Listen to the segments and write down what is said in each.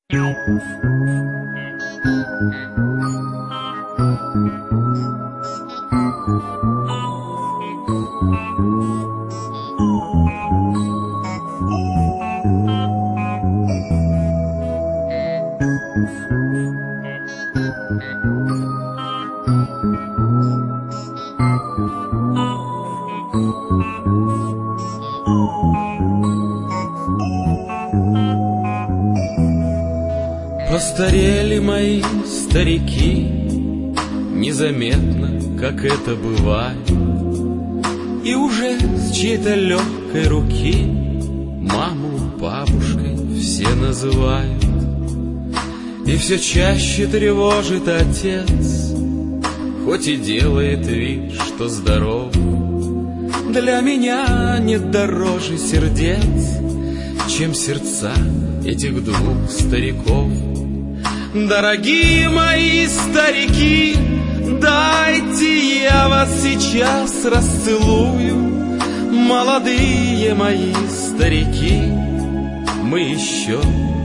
Постарели мои старики, незаметно, как это бывает, и уже с чьей-то легкой руки маму бабушкой все называют. И все чаще тревожит отец, хоть и делает вид, что здоров. Для меня нет дороже сердец, чем сердца этих двух стариков. Дорогие мои старики, дайте я вас сейчас расцелую. Молодые мои старики, мы еще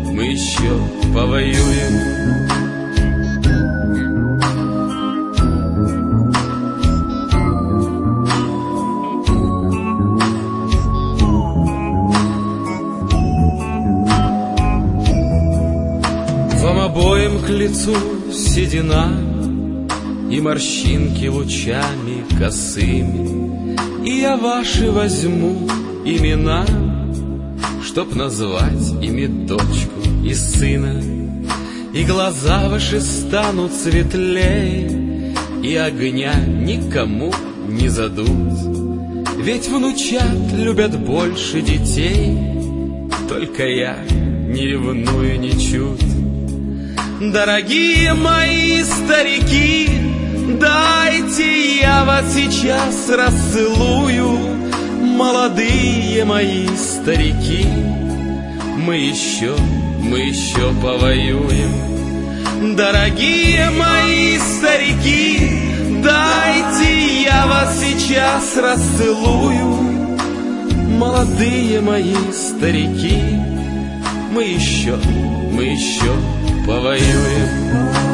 повоюем. Вам обоим к лицу седина и морщинки лучами косыми, и я ваши возьму имена, чтоб назвать ими дочку и сына. И глаза ваши станут светлее, и огня никому не задут. Ведь внучат любят больше детей, только я не ревную ничуть. Дорогие мои старики, дайте я вас сейчас расцелую. Молодые мои старики, мы еще повоюем. Дорогие мои старики, дайте я вас сейчас расцелую. Молодые мои старики, мы еще повоюем.